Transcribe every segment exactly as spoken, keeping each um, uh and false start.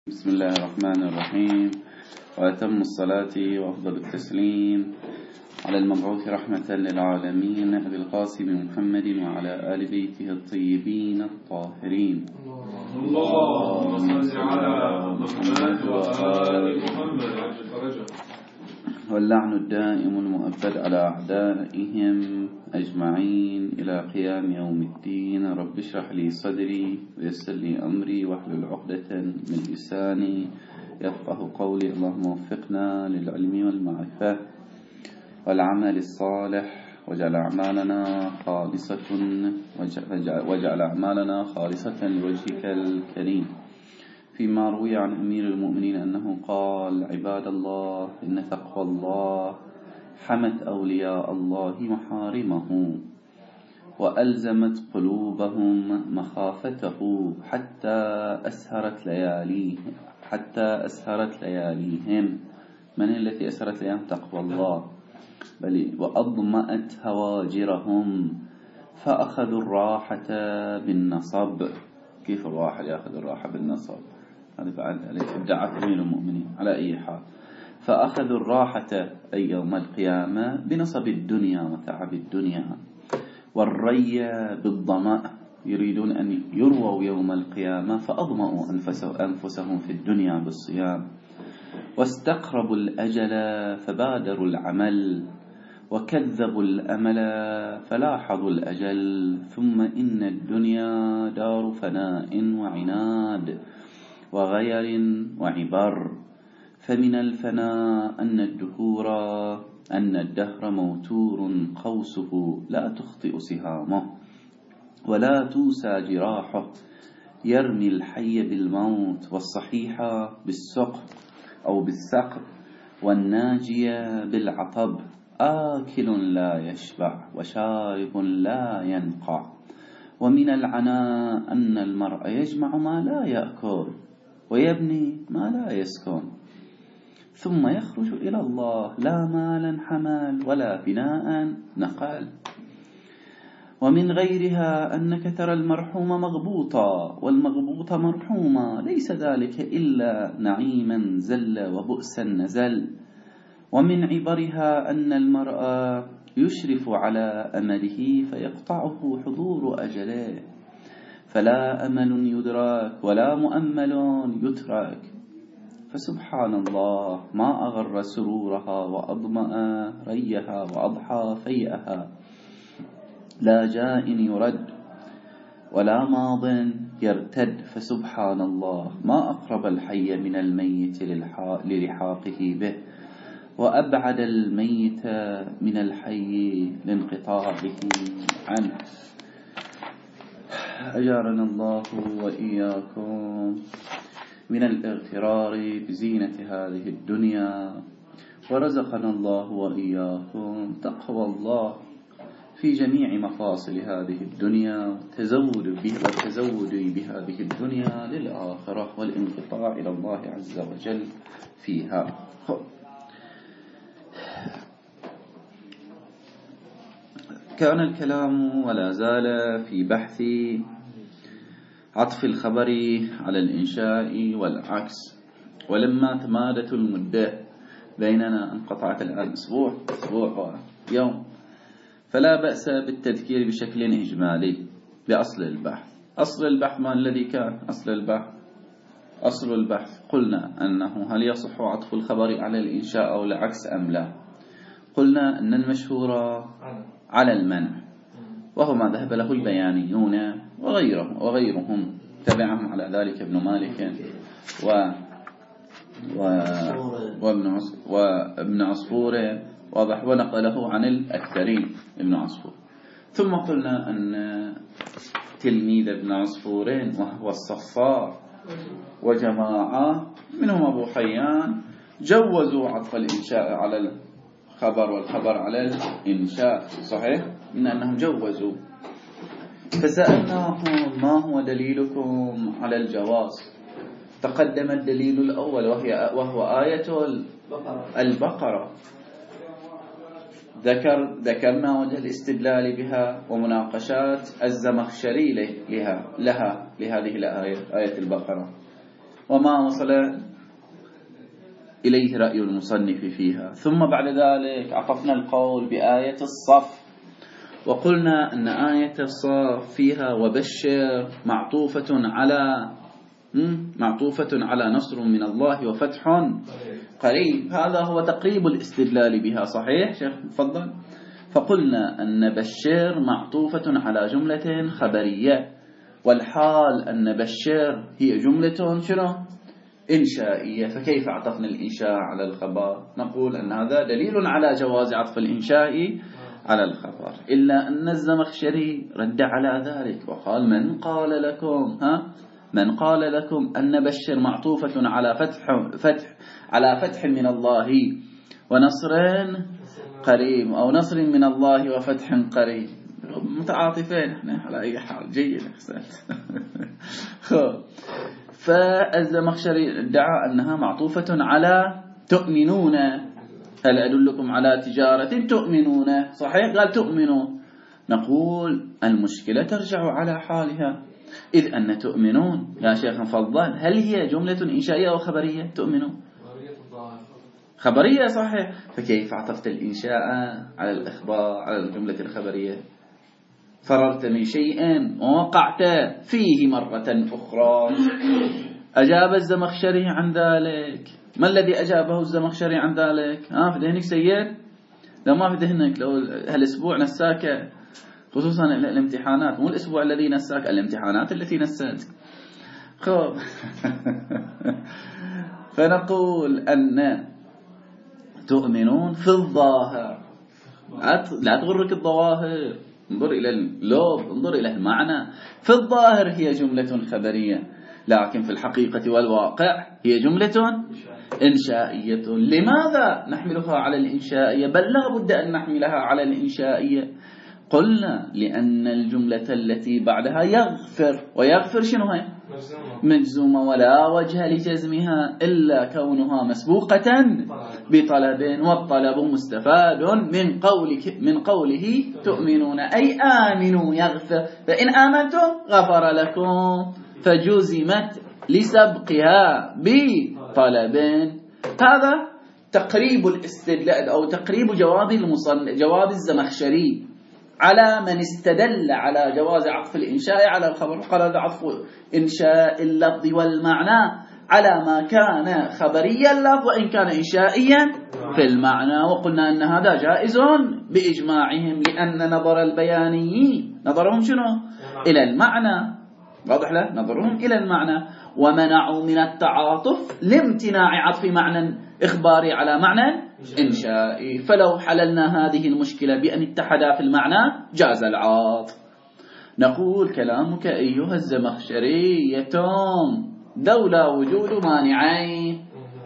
بسم الله الرحمن الرحيم، وأتم الصلاة وأفضل التسليم على المبعوث رحمة للعالمين أبي القاسم محمد وعلى آل بيته الطيبين الطاهرين. اللهم صل على محمد وآل محمد. واللعن الدائم المؤبد على أعدائهم أجمعين إلى قيام يوم الدين. رب اشرح لي صدري ويسر لي أمري واحلل عقدة من لساني يفقه قولي. اللهم وفقنا للعلم والمعرفة والعمل الصالح، واجعل أعمالنا خالصة واجعل أعمالنا خالصة لوجهك الكريم. فيما روي عن أمير المؤمنين أنه قال: عباد الله، إن تقوى الله حمت أولياء الله محارمه وألزمت قلوبهم مخافته حتى أسهرت لياليهم حتى أسهرت لياليهم. من التي أسهرت لياليهم؟ تقوى الله. بل وأضمأت هواجرهم فأخذوا الراحة بالنصب. كيف الواحد يأخذ الراحة بالنصب؟ هذا بعد ادعت أمير المؤمنين. على أي حال، فأخذوا الراحة أي يوم القيامة بنصب الدنيا وتعب الدنيا، والري بالضمأ، يريدون أن يرووا يوم القيامة فأضمأوا أنفسهم في الدنيا بالصيام. واستقربوا الأجل فبادروا العمل، وكذبوا الأمل فلاحظوا الأجل. ثم إن الدنيا دار فناء وعناد وغير وعبر. فمن الفناء أن الدهور أن الدهر موتور قوسه لا تخطئ سهامه ولا توسى جراحه، يرمي الحي بالموت والصحيح بالسقم أو بالسقم والناجية بالعطب. آكل لا يشبع وشارب لا ينقع. ومن العناء أن المرء يجمع ما لا يأكل ويبني ما لا يسكن، ثم يخرج إلى الله لا مالا حمل ولا بناء نقل. ومن غيرها أنك ترى المرحوم مغبوطا والمغبوط مرحوما، ليس ذلك إلا نعيما زل وبؤسا نزل. ومن عبرها أن المرء يشرف على أمله فيقطعه حضور أجله، فلا أمل يدرك ولا مؤمل يترك. فسبحان الله ما أغر سرورها وأضمأ ريها وأضحى فيئها. لا جاء يرد ولا ماض يرتد. فسبحان الله ما أقرب الحي من الميت للحاقه به، وأبعد الميت من الحي لانقطاعه عنه. أجارنا الله وإياكم من الاغترار بزينة هذه الدنيا، ورزقنا الله وإياكم تقوى الله في جميع مفاصل هذه الدنيا، والتزود والتزود بهذه الدنيا للآخرة، والانقطاع إلى الله عز وجل فيها. كان الكلام ولا زال في بحث عطف الخبر على الإنشاء والعكس. ولما تمادت المدة بيننا، انقطعت الآن أسبوع أسبوع ويوم، فلا بأس بالتذكير بشكل إجمالي بأصل البحث. أصل البحث ما الذي كان أصل البحث؟ أصل البحث قلنا أنه هل يصح عطف الخبر على الإنشاء أو العكس أم لا. قلنا أن المشهور على المنع، وهو ما ذهب له البيانيون وغيرهم وغيرهم تبعهم على ذلك ابن مالك و و وابن وابن عصفور، واضح، ونقله عن الأكثرين ابن عصفور. ثم قلنا أن تلميذ ابن عصفور وهو الصفار وجماعة منهم أبو حيان جوزوا عطف الإنشاء على الخبر والخبر على الإنشاء، صحيح؟ من أنهم جوزوا. فسألناهم ما هو دليلكم على الجواز؟ تقدم الدليل الأول وهي وهو آية البقرة. ذكر ذكرنا وجه الاستدلال بها ومناقشات الزمخشري لها لها لهذه الآية، آية البقرة. وما وصل إليه رأي المصنف فيها. ثم بعد ذلك عطفنا القول بآية الصف، وقلنا أن آية الصف فيها وبشر معطوفة على معطوفة على نصر من الله وفتح قريب. هذا هو تقريب الاستدلال بها. صحيح شيخ؟ تفضل. فقلنا أن بشر معطوفة على جملة خبرية، والحال أن بشر هي جملة شنو؟ إنشائية. فكيف عطفنا الإنشاء على الخبر؟ نقول أن هذا دليل على جواز عطف الإنشاء على الخبر، إلا أن الزمخشري رد على ذلك وقال من قال لكم ها من قال لكم أن بشر معطوفة على فتح فتح على فتح من الله ونصر قريب، أو نصر من الله وفتح قريب. متعاطفين احنا على أي حال. جيد أحسنت. فالزمخشري ادعى أنها معطوفة على تؤمنون، هل أدلكم على تجارة تؤمنون؟ صحيح قال تؤمنون. نقول المشكلة ترجع على حالها، إذ أن تؤمنون يا شيخ فضل هل هي جملة إنشائية أو خبرية؟ تؤمنون خبرية صحيح، فكيف عطفت الإنشاء على الإخبار على الجملة الخبرية؟ فررت من شيء ووقعت فيه مرة أخرى. أجاب الزمخشري عن ذلك. ما الذي أجابه الزمخشري عن ذلك؟ ها في ذهنك سيد؟ لو ما في ذهنك، لو هالأسبوع نساك خصوصا الامتحانات، مو الأسبوع الذي نساك، الامتحانات التي نساك. خب فنقول أن تؤمنون في الظاهر، لا تغرك الظواهر، انظر إلى اللب، انظر إلى المعنى. في الظاهر هي جملة خبرية، لكن في الحقيقة والواقع هي جملة إنشائية. لماذا نحملها على الإنشائية؟ بل لا بد أن نحملها على الإنشائية. قلنا لأن الجملة التي بعدها يغفر، ويغفر شنو هي؟ مجزومة، ولا وجه لجزمها إلا كونها مسبوقة بطلب، والطلب مستفاد من قولك من قوله تؤمنون، أي آمنوا يغفر، فإن آمنتم غفر لكم، فجزمت لسبقها بطلب. هذا تقريب الاستدلال أو تقريب جواب المصنف جواب الزمخشري على من استدل على جواز عطف الإنشاء على الخبر. قال هذا عطف إنشاء اللفظ والمعنى على ما كان خبريا اللفظ وإن كان إنشائيا في المعنى. وقلنا أن هذا جائز بإجماعهم، لأن نظر البيانيين نظرهم شنو؟ إلى المعنى. واضح له؟ نظرهم إلى المعنى، ومنعوا من التعاطف لامتناع عطف معنى إخباري على معنى إنشائي. فلو حللنا هذه المشكلة بأن اتحدا في المعنى جاز العاطف. نقول كلامك أيها الزمخشري يتم دولة وجود مانعين.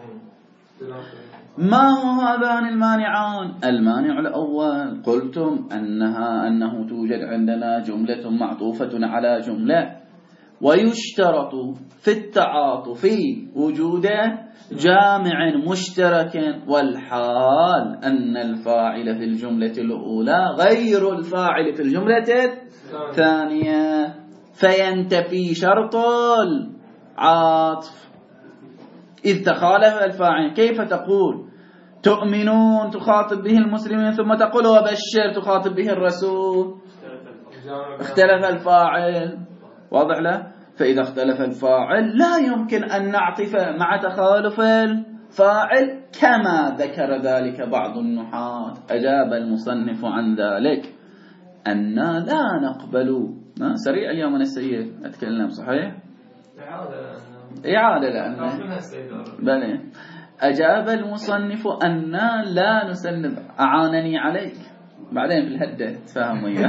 ما هو هذان المانعان؟ المانع الأول قلتم أنها أنه توجد عندنا جملة معطوفة على جملة، ويشترط في التعاطف وجود جامع مشترك، والحال أن الفاعل في الجملة الأولى غير الفاعل في الجملة الثانية، فينتفي شرط العاطف إذ تخالف الفاعل. كيف تقول تؤمنون تخاطب به المسلمين ثم تقول وبشر تخاطب به الرسول؟ اختلف الفاعل. واضح له؟ فإذا اختلف الفاعل لا يمكن أن نعطف مع تخالف الفاعل كما ذكر ذلك بعض النحاة. أجاب المصنف عن ذلك أن لا نقبل. سريع اليوم السيد أتكلم صحيح؟ إعادة لأنه بلى. أجاب المصنف أن لا نسلم. أعانني عليك بعدين في الهدة تفهم وياه.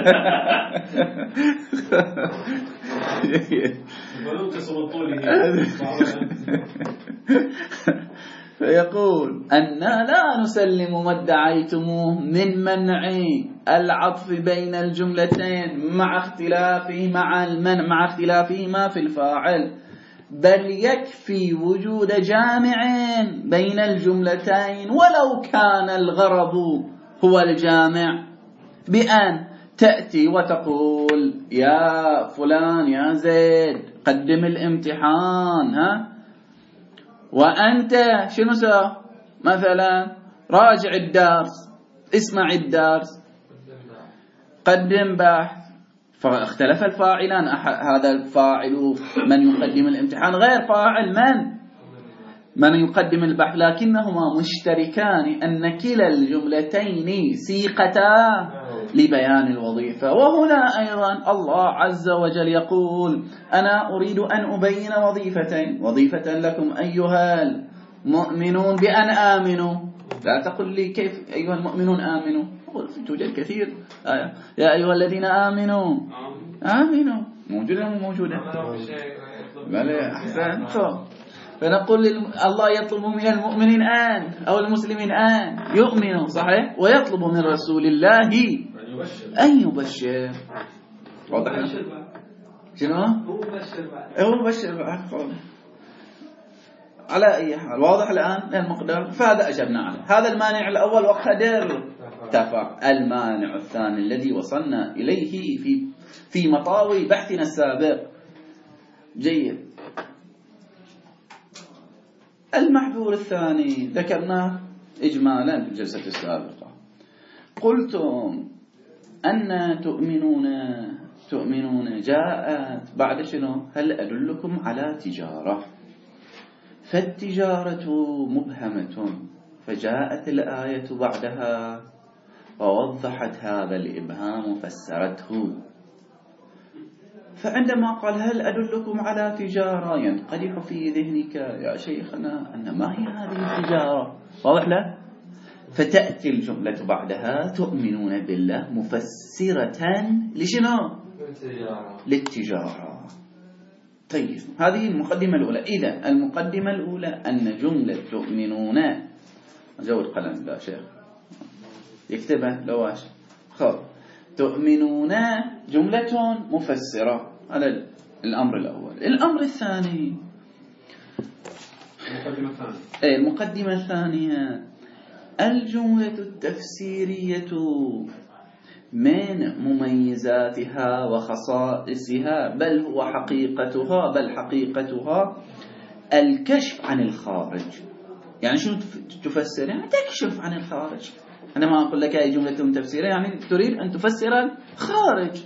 فيقول أن لا نسلم ما ادعيتموه من منع العطف بين الجملتين مع اختلافه مع المنع مع اختلافهما في الفاعل، بل يكفي وجود جامع بين الجملتين ولو كان الغرض هو الجامع، بأن تأتي وتقول يا فلان يا زيد قدم الامتحان ها وأنت شنو سوى؟ مثلا راجع الدرس، اسمع الدرس، قدم بحث. فاختلف الفاعلان، هذا الفاعل من يقدم الامتحان غير فاعل من من يقدم البحث، لكنهما مشتركان أن كلا الجملتين سيقتا لبيان الوظيفة. وهنا أيضا الله عز وجل يقول أنا أريد أن أبين وظيفتين، وظيفة لكم أيها المؤمنون بأن آمنوا. لا تقل لي كيف أيها المؤمنون آمنوا، توجد كثير آية. يا أيها الذين آمنوا آمنوا موجودة مو موجودة؟ بلى أحسن. فنقول الله يطلب من المؤمنين آن أو المسلمين آن يؤمنوا صحيح، ويطلب من رسول الله أن يبشر. واضح؟ شنو؟ هو بشر هو بشر على أي حال. واضح الآن المقدار؟ فهذا أجبنا عنه. هذا المانع الأول وقدر تفع. المانع الثاني الذي وصلنا إليه في في مطاوي بحثنا السابق. جيد. المحذور الثاني ذكرناه إجمالا في الجلسة السابقة. قلتم أن تؤمنون تؤمنون جاءت بعد شنو؟ هل أدلكم على تجارة؟ فالتجارة مبهمة، فجاءت الآية بعدها ووضحت هذا الإبهام وفسرته. فعندما قال هل أدلكم على تجارة، ينقدح في ذهنك يا شيخنا أن ما هي هذه التجارة؟ واضح له؟ فتأتي الجملة بعدها تؤمنون بالله مفسرة لشنو؟ للتجارة. طيب هذه المقدمة الأولى. إذا المقدمة الأولى أن جملة تؤمنون، أزود قلم لا شيخ يكتبها لواش خب، تؤمنون جملة مفسرة على الأمر الأول. الأمر الثاني المقدمة الثانية أي المقدمة الثانية الجملة التفسيرية من مميزاتها وخصائصها بل هو حقيقتها بل حقيقتها الكشف عن الخارج. يعني شنو تفسر؟ يعني تكشف عن الخارج. أنا ما أقول لك أي جملة تفسيرية يعني تريد أن تفسر الخارج،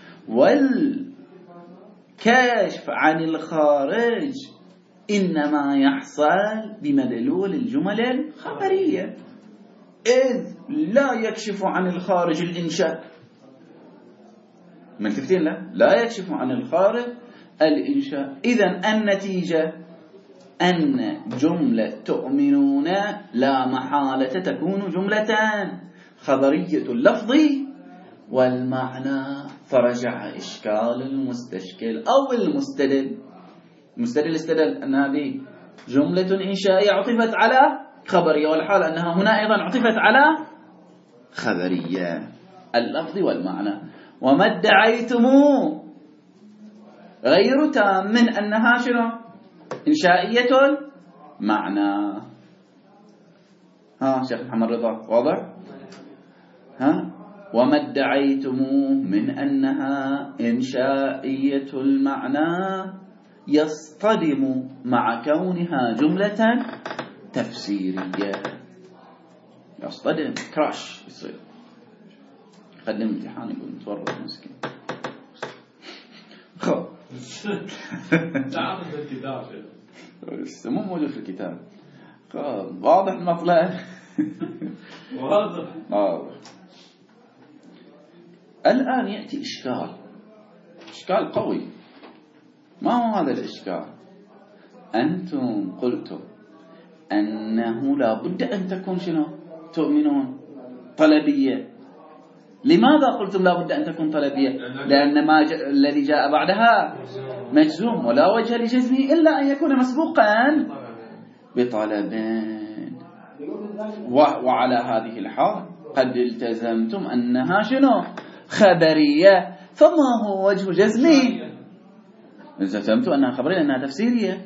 والكشف عن الخارج إنما يحصل بمدلول الجمل الخبرية، إذ لا يكشف عن الخارج الإنشاء. من تفتين لا لا يكشف عن الخارج الإنشاء. إذن النتيجة أن جملة تؤمنون لا محالة تكون جملتان خبرية اللفظ والمعنى. فرجع إشكال المستشكل أو المستدل. المستدل استدل أن هذه جملة إنشائية عطفت على خبرية، والحال أنها هنا أيضا عطفت على خبرية اللفظ والمعنى. وما ادعيتموه غير تام من أنها شنو؟ إنشائية معنى. ها شيخ محمد رضا واضح؟ ها وما ادعيتموه من أنها إنشائية المعنى يصطدم مع كونها جملة تفسيرية. يصطدم كراش يصير. قدم امتحان يقول متورط مسكين. خب تعرف الكتاب مو موجود في الكتاب. خب واضح المطلب. واضح واضح. الآن يأتي إشكال، إشكال قوي. ما هو هذا الإشكال؟ أنتم قلتم أنه لا بد أن تكون شنو؟ تؤمنون طلبية. لماذا قلتم لا بد أن تكون طلبية؟ لأن ما ج... الذي جاء بعدها مجزوم، ولا وجه لجزمه إلا أن يكون مسبوقا بطلب. و... وعلى هذه الحال قد التزمتم أنها شنو؟ خبرية. فما هو وجه جزمه؟ التزمتم أنها خبرية لأنها تفسيرية.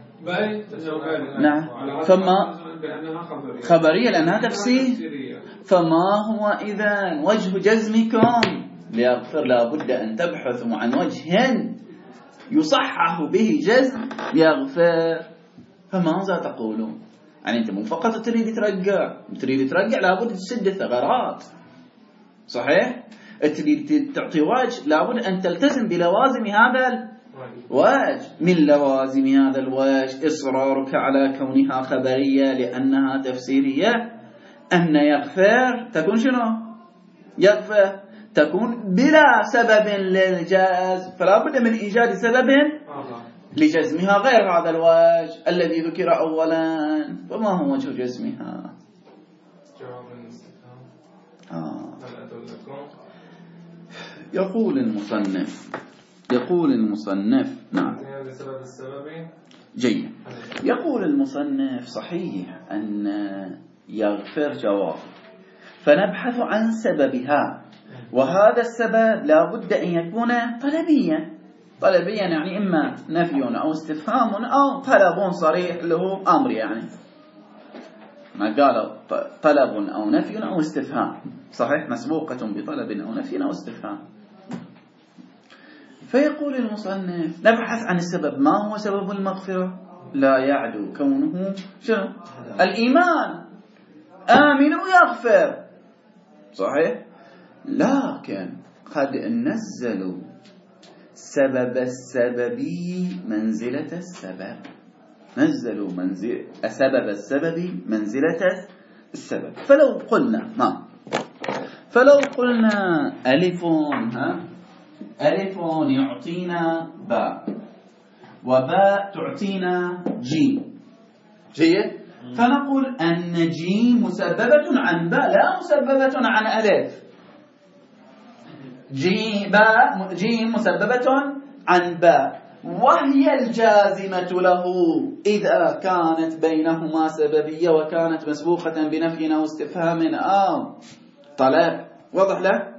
نعم. فما خبرية لأنها تفسير. فما هو إذن وجه جزمكم؟ ليغفر لابد أن تبحثوا عن وجه يصحح به جزم يغفر. فماذا تقولون؟ يعني أنت مو فقط تريد ترجع، تريد ترجع لابد تسد الثغرات، صحيح؟ تريد تعطي وجه، لابد أن تلتزم بلوازم هذا الوجه. من لوازم هذا الوجه إصرارك على كونها خبرية لأنها تفسيرية. أن يغفر تكون شنو؟ يغفر تكون بلا سبب للجاز، فلا بد من إيجاد سبب لجزمها غير هذا الوجه الذي ذكر أولا. فما هو وجه جزمها؟ جواب الاستفهام. آه. هل أدلكم؟ يقول المصنف يقول المصنف نعم بسبب السبب. جيد. يقول المصنف صحيح أن يغفر جواب، فنبحث عن سببها، وهذا السبب لا بد أن يكون طلبيا. طلبيا يعني إما نفي أو استفهام أو طلب صريح له أمر، يعني ما قال طلب أو نفي أو استفهام، صحيح، مسبوقة بطلب أو نفي أو استفهام. فيقول المصنف نبحث عن السبب. ما هو سبب المغفرة؟ لا يعدو كونه شنو؟ الإيمان. آمن ويغفر، صحيح، لكن قد نزلوا سبب السبب منزلة السبب، نزلوا منزل سبب السبب منزلة السبب. فلو قلنا ما فلو قلنا ألف ها ألف يعطينا باء، وباء تعطينا جيم، جيد، فنقول أن جيم مسببة عن باء لا مسببة عن ألف. جيم باء جيم مسببة عن باء، وهي الجازمة له إذا كانت بينهما سببية وكانت مسبوقة بنفي أو استفهام أو طلب. واضح له؟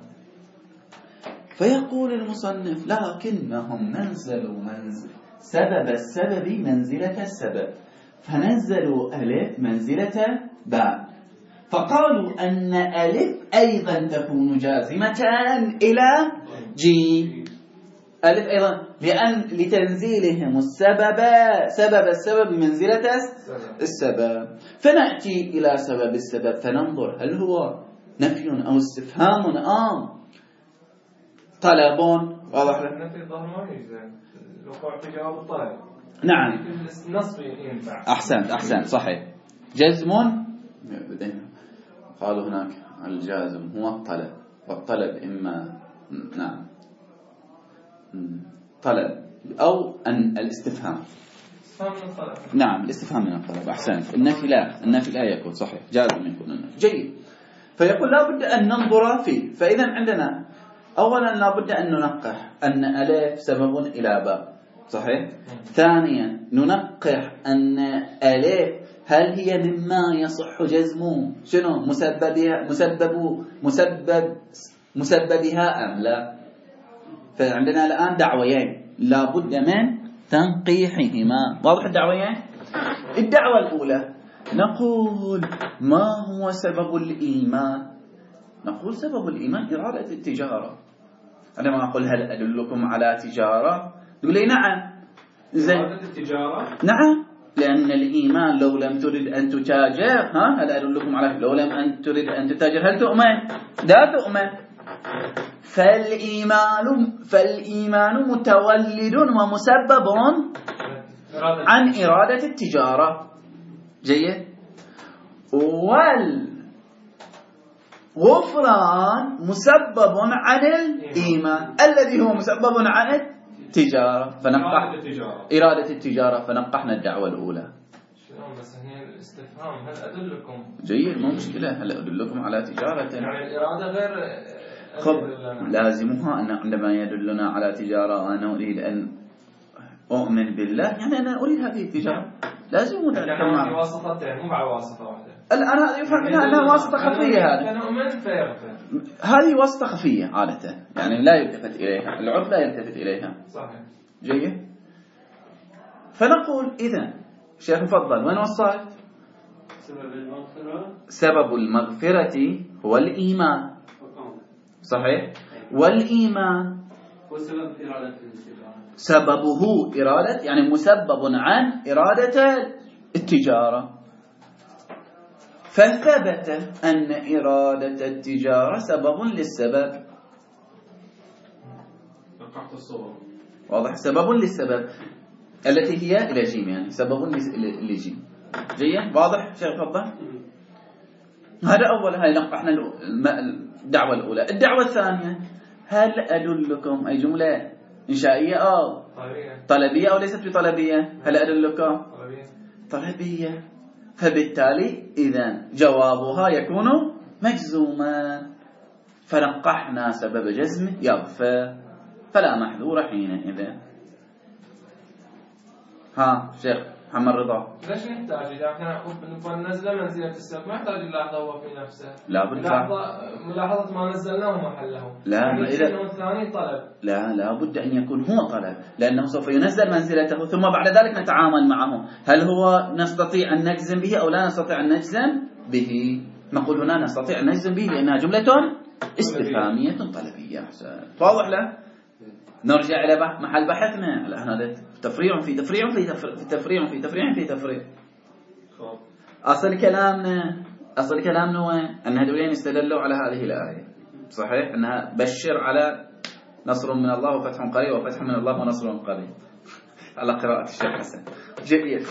فيقول المصنف لكنهم نزلوا منزل سبب السبب منزلة السبب، فنزلوا ألف منزلة باء، فقالوا أن ألف أيضا تكون جازمة إلى جيم. ألف أيضا لأن لتنزيلهم السبب سبب السبب منزلة السبب. فنأتي إلى سبب السبب فننظر هل هو نفي أو استفهام أو طلب. واضح لك؟ النفي الظاهر ما يجزم، الوقوع في جواب الطلب. نعم، النص ينفع. أحسنت أحسنت صحيح. جزم قالوا هناك الجازم هو الطلب، والطلب إما نعم طلب أو أن الاستفهام. نعم الاستفهام من الطلب. أحسنت. النفي لا، النفي لا يكون صحيح، جازم يكون النفي. جيد. فيقول لا بد أن ننظر فيه. فإذا عندنا أولا لا بد أن ننقح أن ألف سبب إلى باء، صحيح. ثانيا ننقح أن ألف هل هي مما يصح جزمه شنو مسببها مسبب مسبب مسببها أم لا. فعندنا الآن دعويين لا بد من تنقيحهما. واضح الدعويين؟ الدعوة الأولى نقول ما هو سبب الإيمان؟ نقول سبب الإيمان إرادة التجارة. عندما أقول هل أدلكم على تجارة تقول لي نعم. إرادة التجارة؟ نعم، لأن الإيمان لو لم ترد أن تتاجر ها هل أدلكم على لو لم أن ترد أن تتاجر هل تؤمن؟ لا تؤمن. فالإيمان فالإيمان متولد ومسبب عن إرادة التجارة. جيد. والغفران مسبب عن الإيمان الذي هو مسبب عن التجارة. فنقح إرادة التجارة، فنقحنا الدعوة الأولى. بس هنا الاستفهام هل أدلكم. جيد، مو مشكلة. هل أدلكم على تجارة؟ يعني الإرادة غير خب لازمها أن عندما يدلنا على تجارة أنا أريد أن أؤمن بالله، يعني أنا أريد هذه التجارة لازم ذلك. يعني واسطتين مو مع واسطة واحدة. الآن هذا يفهم منها أنها واسطة خفية. هذه أنا أؤمن فيغفر. هذه واسطة خفية عادة، يعني لا يلتفت إليها العرف، لا يلتفت إليها. صحيح. جيد. فنقول إذا شيخ تفضل وين وصلت؟ سبب المغفرة سبب المغفرة هو الإيمان، صحيح. والإيمان وسبب إرادة التجارة. سببه إرادة، يعني مسبب عن إرادة التجارة. فثبت أن إرادة التجارة سبب للسبب. واضح؟ سبب للسبب التي هي إلى جيم، يعني سبب لجيم. جيد؟ واضح شيخ؟ تفضل. هذا أول، هاي نقحنا الدعوة الأولى. الدعوة الثانية، هل أدلكم، أي جملة إنشائية أو طلبية أو ليست بطلبية؟ هل أدلكم؟ طلبية. فبالتالي إذن جوابها يكون مجزوما، فنقحنا سبب جزم يغفر، فلا محذور حينئذ. ها شيخ محمد رضا، ليش نحتاج إذا كان نبغى ننزل منزلة السبب ما يحتاج يلاحظه هو في نفسه؟ لا بالفعل ملاحظة ما نزلناه محله. لا إذا الثاني طلب. لا لا بد أن يكون هو طلب، لأنه سوف ينزل منزلته ثم بعد ذلك نتعامل معه. هل هو نستطيع أن نجزم به أو لا نستطيع أن نجزم به؟ نقول هنا نستطيع أن نجزم به لأنها جملة استفهامية طلبية. واضح له؟ نرجع إلى محل بحثنا. الآن هذا تفريع في تفريع في تفريع في تفريع في تفريع. أصل كلامنا أصل كلامنا هو أن هذولين استدلوا على هذه الآية، صحيح؟ أنها بشر على نصر من الله وفتح قريب، وفتح من الله ونصر قريب، على قراءة الشيخ حسن. جيد.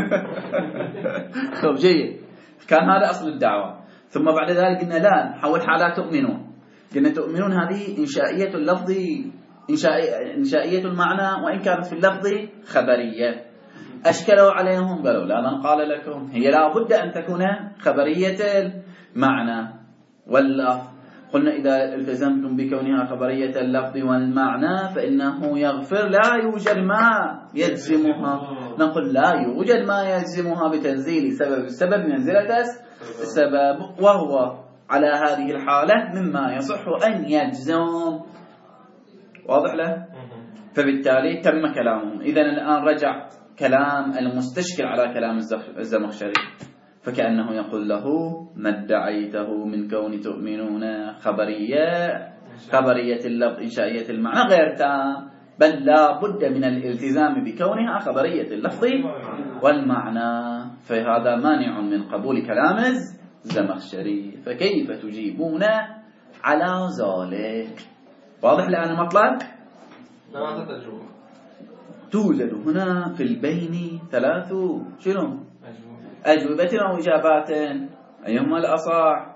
خب جيد. كان هذا أصل الدعوة. ثم بعد ذلك قلنا لا، نحول حالات تؤمنون. قلنا تؤمنون هذه إنشائية اللفظ، إنشائية المعنى، وإن كانت في اللفظ خبرية. أشكلوا عليهم قالوا لا، من قال لكم هي لا بد أن تكون خبرية المعنى واللفظ. قلنا إذا التزمتم بكونها خبرية اللفظ والمعنى فإنه يغفر، لا يوجد ما يجزمها. نقول لا يوجد ما يجزمها بتنزيل سبب السبب منزلة السبب، وهو على هذه الحالة مما يصح أن يجزم. واضح له؟ فبالتالي تم كلامهم. إذن الآن رجع كلام المستشكل على كلام الزمخشري، فكأنه يقول له ما ادعيته من كون تؤمنون خبرية خبرية اللفظ إنشائية المعنى غير تام، بل لا بد من الالتزام بكونها خبرية اللفظ والمعنى، فهذا مانع من قبول كلام الزمخشري. فكيف تجيبون على ذلك؟ واضح الآن المطلب؟ لا تتجوب. توجد هنا في البين ثلاث شنو؟ أجوبة أو إجابات. أيهما الأصح؟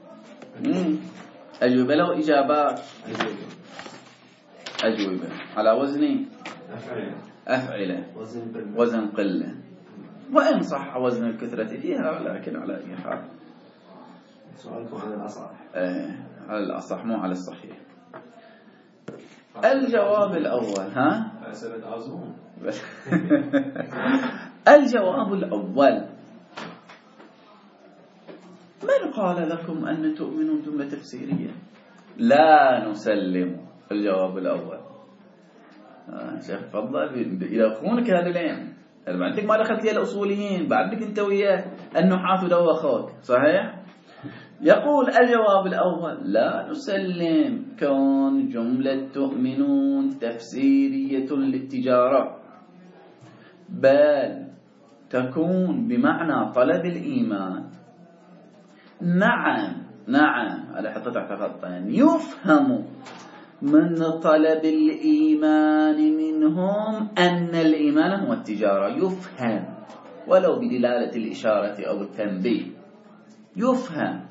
أجوبة أو إجابات؟ أجوبة على وزن أفعلة، وزن قلة، وإن صح وزن الكثرة فيها، ولكن على أي حال سؤالكم على الأصح. آه على الأصح مو على الصحيح. الجواب الأول، ها الجواب الأول، من قال لكم أن تؤمنون جملة تفسيرية؟ لا نسلم. الجواب الأول آه شيخ تفضل إلى أخوانك هذا العلم. بعدك ما دخلت لي الأصوليين، بعدك أنت وياه النحاة ودوخوك، صحيح؟ يقول الجواب الأول لا نسلم كون جملة تؤمنون تفسيرية للتجارة، بل تكون بمعنى طلب الإيمان. نعم نعم هذا حطيت تحت خطين، يفهم من طلب الإيمان منهم أن الإيمان هو التجارة، يفهم ولو بدلالة الإشارة أو التنبيه، يفهم.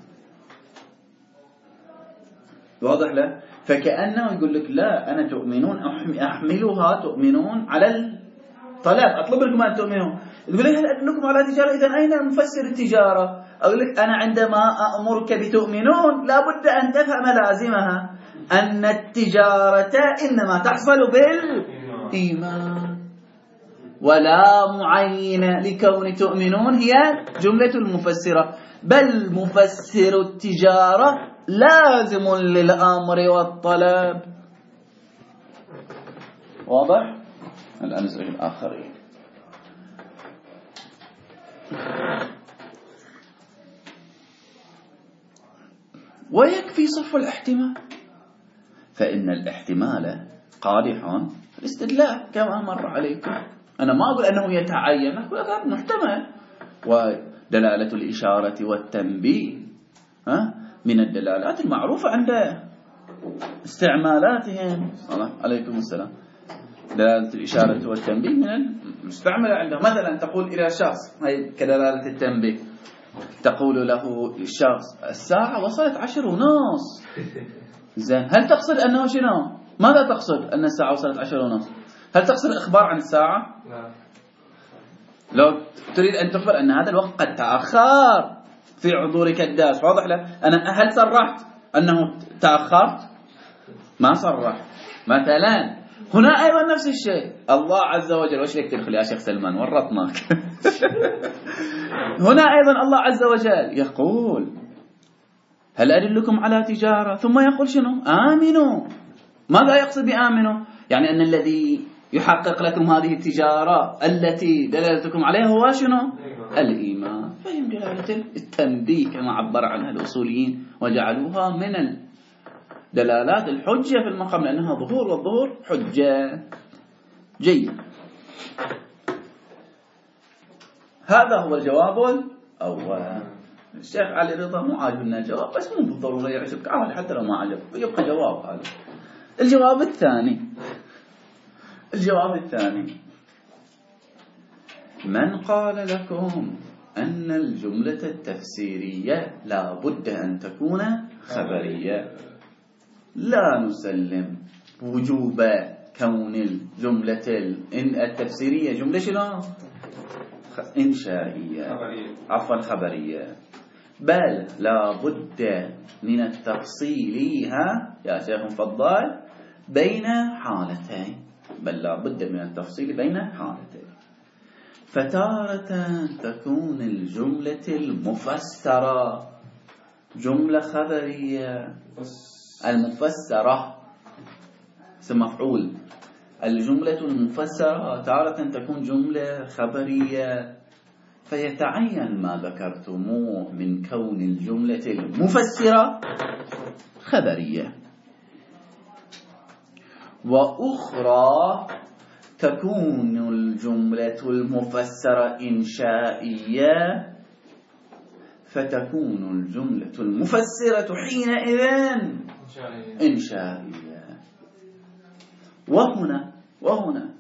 واضح له؟ فكأنه يقول لك لا أنا تؤمنون أحملها تؤمنون على الطلب، أطلب لكم أن تؤمنون. يقول لك هل أدلكم على تجارة؟ إذن أين مفسر التجارة؟ أقول لك أنا عندما أأمرك بتؤمنون لابد أن تفهم لازمها أن التجارة إنما تحصل بالإيمان، ولا معين لكون تؤمنون هي جملة المفسرة، بل مفسر التجارة لازم للأمر والطلب. واضح؟ الآن نسأل الآخرين. ويكفي صرف الاحتمال، فإن الاحتمال قادح الاستدلال كما مر عليكم. أنا ما أقول أنه يتعين، أقول هذا محتمل. ودلالة الإشارة والتنبيه ها من الدلالات المعروفة عند استعمالاتهم. عليكم السلام. دلالة الإشارة والتنبيه من المستعملة عندهم. مثلا تقول إلى شخص، هي كدلالة التنبيه، تقول له الشخص الساعة وصلت عشر ونص. زين، هل تقصد أنه شنو؟ ماذا تقصد أن الساعة وصلت عشر ونص؟ هل تقصد إخبار عن الساعة؟ لا. لو تريد أن تخبر أن هذا الوقت قد تأخر في عذورك الداس، واضح له؟ أنا هل صرحت أنه تأخرت؟ ما صرحت. مثلا هنا أيضا نفس الشيء. الله عز وجل، وش لك تدخل يا شيخ سلمان ورطناك. هنا أيضا الله عز وجل يقول هل أدلكم على تجارة، ثم يقول شنو؟ آمنوا. ماذا يقصد بآمنوا؟ يعني أن الذي يحقق لكم هذه التجارة التي دلالتكم عليها هو شنو؟ الإيمان. فهم دلالة التنبيه كما عبر عنها الأصوليين وجعلوها من دلالات الحجة في المقام، لأنها ظهور، والظهور حجة. جيد. هذا هو الجواب الأول. الشيخ علي رضا مو عاجبنا الجواب، بس مو بالضرورة يعجبك، عمل حتى لو ما عجب يبقى جواب. هذا الجواب الثاني. الجواب الثاني: من قال لكم أن الجملة التفسيرية لا بد أن تكون خبرية؟ لا نسلم وجوب كون الجملة التفسيرية جملة شنو؟ إنشائية، عفوا خبرية، بل لا بد من التفصيلها يا شيخ مفضل بين حالتين، بل لا بد من التفصيل بين حالتين. فتارة تكون الجملة المفسرة جملة خبرية، المفسرة اسم مفعول، الجملة المفسرة تارة تكون جملة خبرية، فيتعين ما ذكرتموه من كون الجملة المفسرة خبرية. وأخرى تكون الجملة المفسرة إنشائية، فتكون الجملة المفسرة حينئذ إنشائية. وهنا وهنا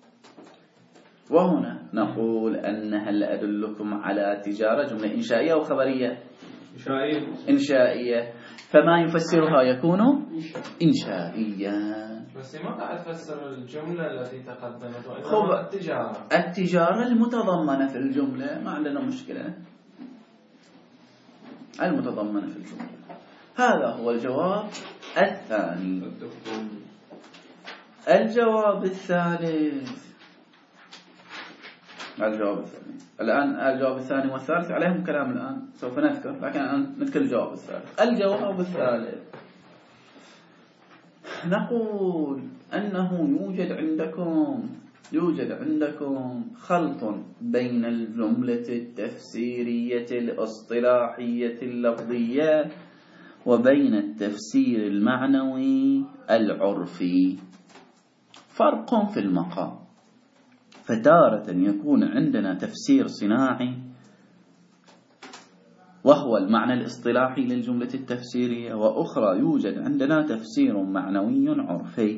وهنا نقول أن هل أدلكم على تجارة جملة إنشائية أو خبرية؟ إنشائية. إنشائية، فما يفسرها يكون إنشائيا. بس ما قاعد تفسر الجملة التي تقدمت، وإنما التجارة. التجارة المتضمنة في الجملة ما عندنا مشكلة، المتضمنة في الجملة. هذا هو الجواب الثاني. الجواب الثالث الجواب الثاني الآن الجواب الثاني والثالث عليهم كلام الآن سوف نذكر، لكن الآن نذكر الجواب الثالث. الجواب الثالث نقول أنه يوجد عندكم يوجد عندكم خلط بين الجملة التفسيرية الاصطلاحية اللفظية وبين التفسير المعنوي العرفي. فرق في المقام، فتارة يكون عندنا تفسير صناعي وهو المعنى الاصطلاحي للجملة التفسيرية، وأخرى يوجد عندنا تفسير معنوي عرفي.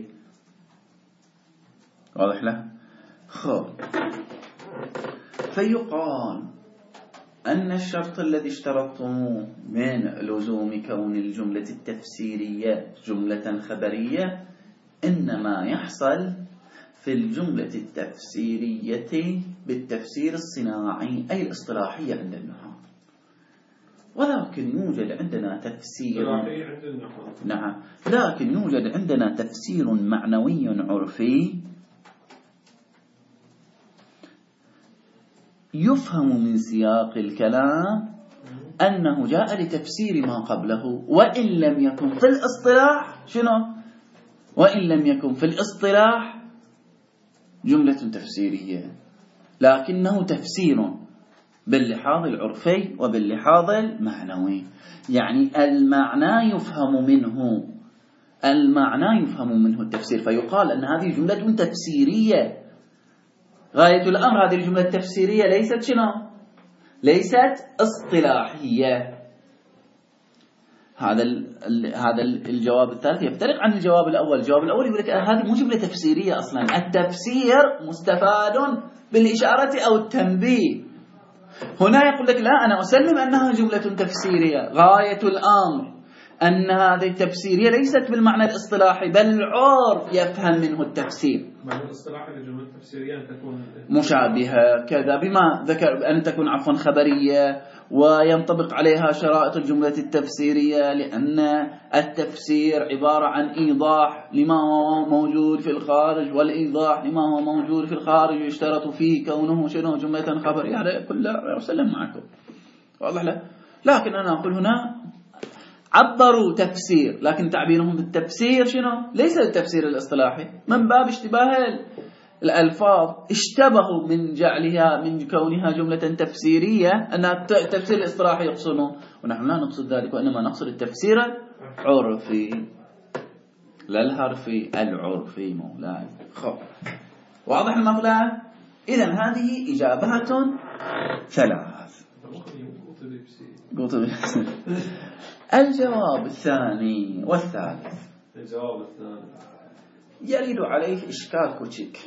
واضح له؟ خب، فيقال أن الشرط الذي اشترطتموه من لزوم كون الجملة التفسيرية جملة خبرية إنما يحصل في الجملة التفسيرية بالتفسير الصناعي أي الاصطلاحية عند النحاة، ولكن يوجد عندنا تفسير نعم لكن يوجد عندنا تفسير معنوي عرفي يفهم من سياق الكلام أنه جاء لتفسير ما قبله، وإن لم يكن في الاصطلاح شنو؟ وإن لم يكن في الاصطلاح جملة تفسيرية، لكنه تفسير باللحاظ العرفي وباللحاظ المعنوي. يعني المعنى يفهم منه المعنى يفهم منه التفسير، فيقال أن هذه جملة تفسيرية. غاية الأمر هذه الجملة التفسيرية ليست شنو؟ ليست اصطلاحية. هذا هذا الجواب الثالث يفترق عن الجواب الأول. الجواب الأول يقول لك هذه مو جملة تفسيرية أصلا، التفسير مستفاد بالإشارة أو التنبيه. هنا يقول لك لا، أنا أسلم أنها جملة تفسيرية، غاية الأمر أن هذه التفسيرية ليست بالمعنى الاصطلاحي بل العرف يفهم منه التفسير. معنى الاصطلاحي للجملة التفسيرية أن تكون مشابهة كذا، بما ذكر أن تكون عفوا خبرية وينطبق عليها شرائط الجملة التفسيرية، لأن التفسير عبارة عن إيضاح لما هو موجود في الخارج، والإيضاح لما هو موجود في الخارج يشترط فيه كونه شنو جملة خبرية. هذا كله أسلم معكم، واضح له؟ لكن أنا أقول هنا عبروا تفسير، لكن تعبيرهم بالتفسير شنو؟ ليس التفسير الاصطلاحي، من باب اشتباه الألفاظ اشتبهوا من جعلها من كونها جملة تفسيرية أنها التفسير الاصطلاحي يقصونه، ونحن لا نقصد ذلك، وإنما نقصد التفسير العرفي لا الحرفي، العرفي مولاي. خب واضح المطلع؟ إذن هذه إجابات ثلاث. الجواب الثاني والثالث الجواب الثاني يريد عليه إشكال كوتشيك،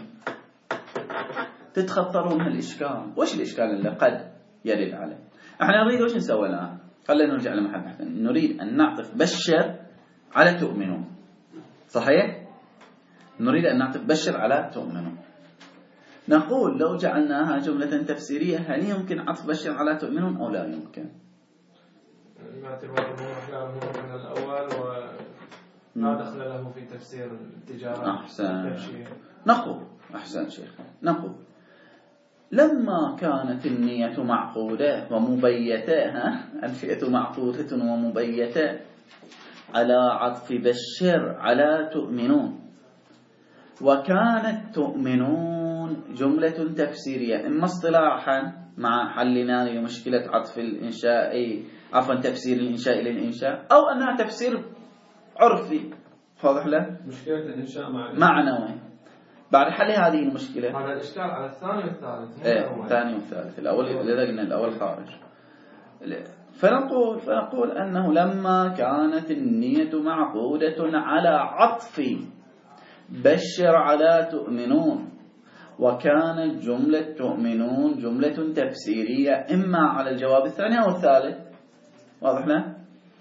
تتخطرون هالإشكال. وش الإشكال اللي قد يريد عليه؟ احنا نريد وش نسوي الآن؟ خلينا نرجع لمحل. نريد أن نعطف بشر على تؤمنون، صحيح؟ نريد أن نعطف بشر على تؤمنون. نقول لو جعلناها جملة تفسيرية هل يمكن عطف بشر على تؤمنون أو لا يمكن؟ ما اعتبار الموضوع من الأول ولا دخل له في تفسير التجارة. أحسن. نقول أحسن شيخ، نقول لما كانت النية معقودة ومبيتة، ها الفئة معقودة ومبيتة على عطف بشر على تؤمنون، وكانت تؤمنون جملة تفسيرية إما اصطلاحا مع حلنا لمشكلة عطف الإنشاء عفوا تفسير الإنشاء للإنشاء، أو أنها تفسير عرفي. واضح له؟ مشكلة الإنشاء مع معنوي. بعد حل هذه المشكلة هذا الإشكال على الثاني والثالث. إيه الثاني والثالث. الأول لذا قلنا الأول خارج. فنقول فنقول أنه لما كانت النية معقودة على عطف بشر على تؤمنون، وكانت جملة تؤمنون جملة تفسيرية إما على الجواب الثاني أو الثالث، واضح له؟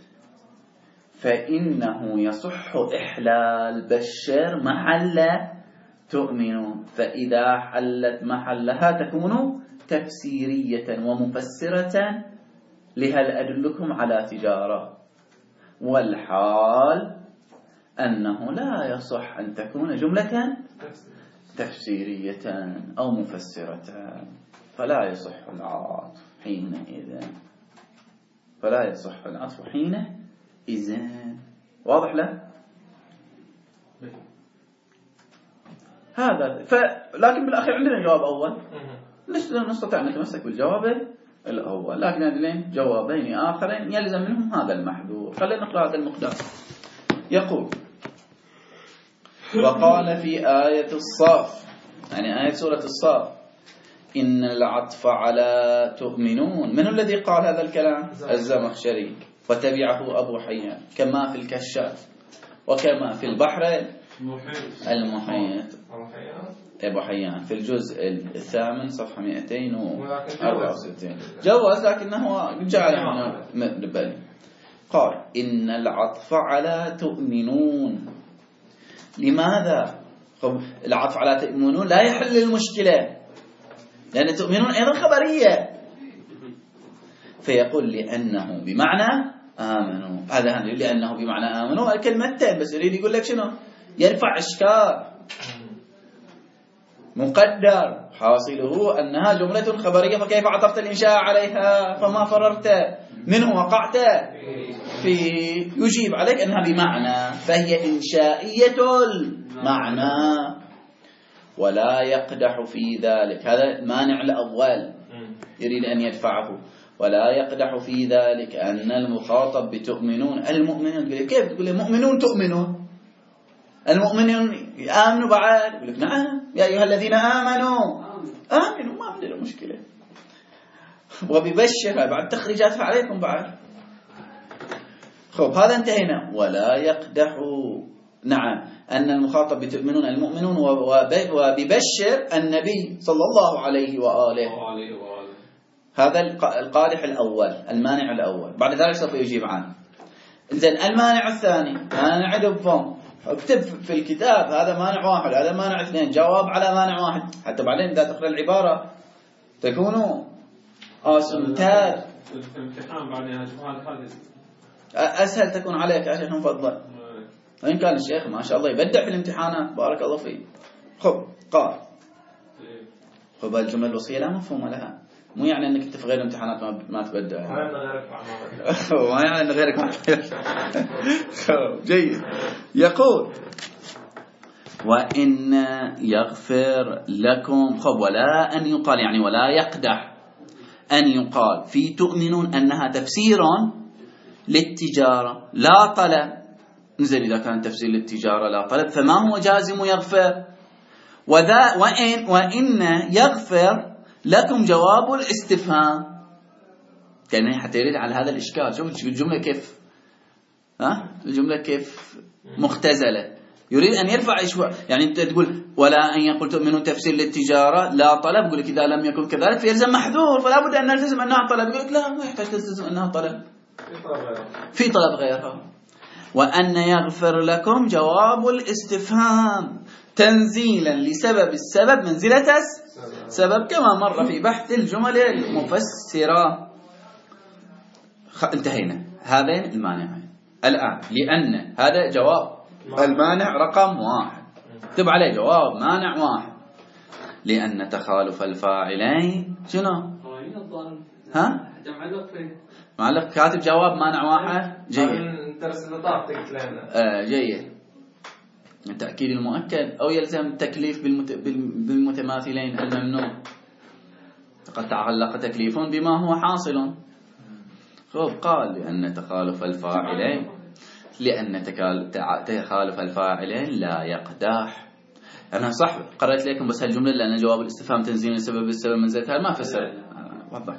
فإنه يصح إحلال بشر محل تؤمنون، فإذا حلت محلها تكون تفسيرية ومفسرة لهل أدلكم على تجارة، والحال أنه لا يصح أن تكون جملة تفسيرية أو مفسرة، فلا يصح العطف حينئذ فلا يصح العطف حينئذ. واضح له؟ هذا ف... لكن بالأخير عندنا جواب أول، نستطيع أن نتمسك بالجواب الأول، لكن عندنا جوابين آخرين يلزم منهم هذا المحذور. خلينا نقرأ هذا المقدار. يقول: وقال في آية الصاف، يعني آية سورة الصاف: إن العطف على تؤمنون. من الذي قال هذا الكلام؟ الزمخشري، وتبعه أبو حيان، كما في الكشاف وكما في البحر المحيط. أبو حيان في الجزء الثامن صفحة مئتين وأربعة وستين جوز، لكنه جعل من بالي. قال: إن العطف على تؤمنون. لماذا؟ العطف على تؤمنون لا يحل المشكلة، لأن تؤمنون أيضا خبرية، فيقول لأنه بمعنى آمنوا. هذا لأنه بمعنى آمنوا الكلمة تين، بس يريد يقول لك شنو؟ يرفع إشكال مقدر حاصله أنها جملة خبرية، فكيف عطفت الإنشاء عليها؟ فما فررت منه وقعت في يجيب عليك أنها بمعنى، فهي إنشائية المعنى، ولا يقدح في ذلك. هذا مانع الأول يريد أن يدفعه. ولا يقدح في ذلك أن المخاطب بتؤمنون المؤمنون. كيف تقول المؤمنون تؤمنون؟ المؤمنون آمنوا بعد؟ يقول لك نعم يا أيها الذين آمنوا آمنوا ما عندنا مشكلة. وببشر بعد تخريجات عليكم بعد. خب هذا انتهينا. ولا يقدح، نعم أن المخاطب بتؤمنون المؤمنون وببشر النبي صلى الله عليه وآله. هذا القادح الأول المانع الأول. بعد ذلك سوف يجيب عنه. إذن المانع الثاني مانع دبهم، اكتب في الكتاب هذا مانع واحد هذا مانع اثنين، جواب على مانع واحد، حتى بعدين إذا تقرأ العبارة تكونوا آسمتار. في الامتحان بعدين هذا أسهل تكون عليك يا شيخ مفضل. وإن كان الشيخ ما شاء الله يبدع في الامتحانات بارك الله فيه. خب قال خب الجمل الوصية لا مفهوم لها، مو يعني أنك أنت في غير الامتحانات ما ما تبدع، ما يعني أن غيرك ما تبدع. جيد. يقول وإن يغفر لكم. خب ولا أن يقال يعني ولا يقدح أن يقال في تؤمنون أنها تفسير للتجارة لا طلب. نزل إذا كان تفسير للتجارة لا طلب فما هو جازم يغفر. وذا وإن وإن يغفر لكم جواب الاستفهام، كان حتى يريد على هذا الإشكال. شوف الجملة كيف ها الجملة كيف مختزلة. يريد أن يرفع إشواء، يعني أنت تقول ولا أن يقول تؤمنون تفسير للتجارة لا طلب، يقول لك إذا لم يكن كذلك فيلزم محذور، فلا بد أن نلتزم أنها طلب. يقول لك لا ما يحتاج تلتزم أنها طلب، في طلب غيرها. وأن يغفر لكم جواب الاستفهام تنزيلا لسبب السبب منزلة سبب كما مر في بحث الجمل المفسرة. انتهينا هذين المانعين. الآن لأن هذا جواب المانع رقم واحد، اكتب عليه جواب مانع واحد. لأن تخالف الفاعلين شنو؟ ها؟ معلق كاتب جواب مانع واحد. جيد. آه جيد. التأكيد المؤكد أو يلزم التكليف بالمت... بالمتماثلين الممنوع. قد تعلق تكليف بما هو حاصل. خب قال لأن تخالف الفاعلين لأن تخالف الفاعلين لا يقدح. أنا صح قرأت لكم بس هالجملة لأن جواب الاستفهام تنزيل السبب السبب منزلتها ما فسر وضح.